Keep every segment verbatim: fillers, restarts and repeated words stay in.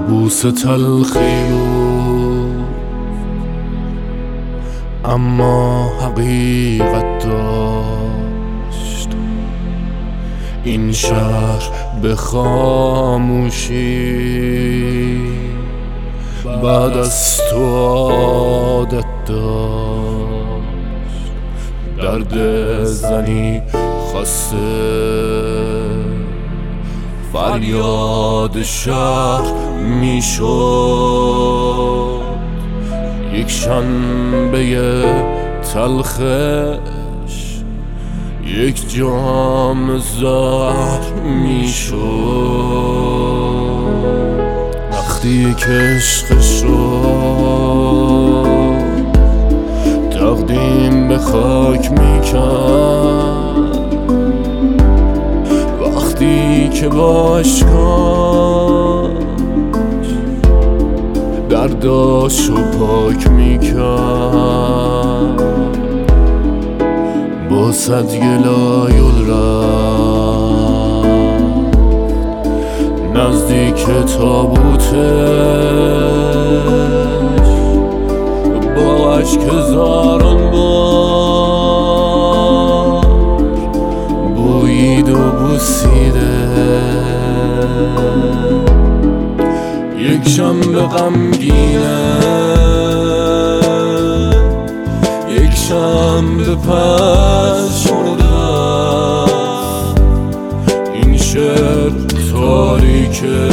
بوس تلخی بود اما حقیقت داشت. این شهر به خاموشی بعد از تو عادت داشت. درد زنی خسته فریاد شهر میشد. یک شنبه تلخش یک جام زهر میشد. وقتی که عشقش رو تقدیم به خاک میکرد، وقتی که با اشکاش درداشو پاک میکرد، با صد گلایل رفت نزدیک تابوتش، با عشق هزاران بار بویید و بوسیده. یک شنبه غمگینه، یک شنبه پژمرده، این شهر تاریکه،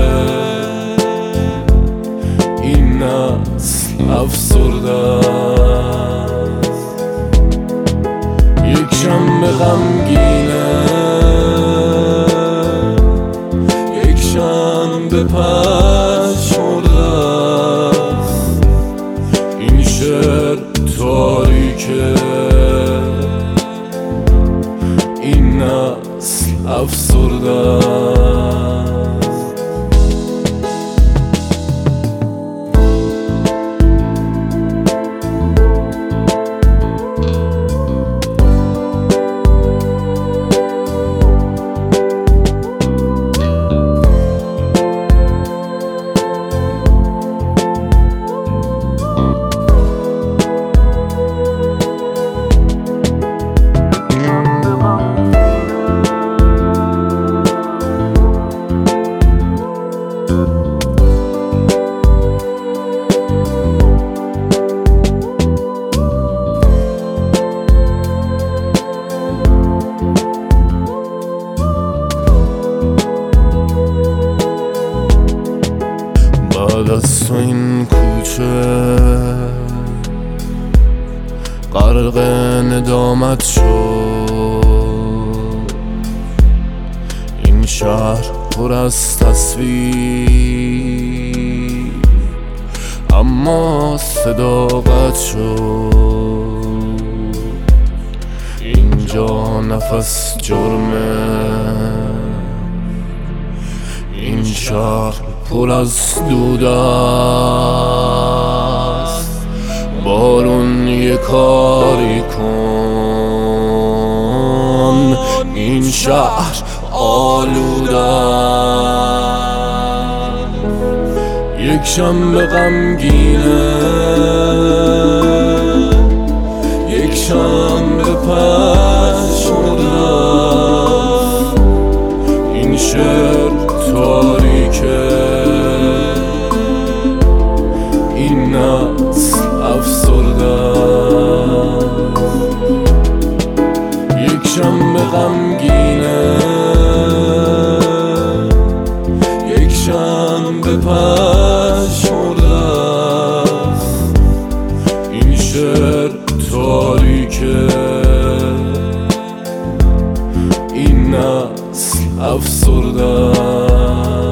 این نسل افسرده. یک شنبه غمگینه، یک شنبه پژمرده، این شهر تاریکه، این نسل افسرده. بعد از تو این کوچه غرق ندامت شد. این شهر پر از تصویر اما صداقت شد. اینجا نفس جرمه، این شهر پر از دود است. بارون یه کاری کن، این شهر آلوده است. یک شنبه غمگینه، یک شنبه پژمرده، این شهر تاریکه، این نسل افسرده. یک شنبه غمگینه، یک شنبه پژمرده، این شهر تاریکه، این نسل افسرده.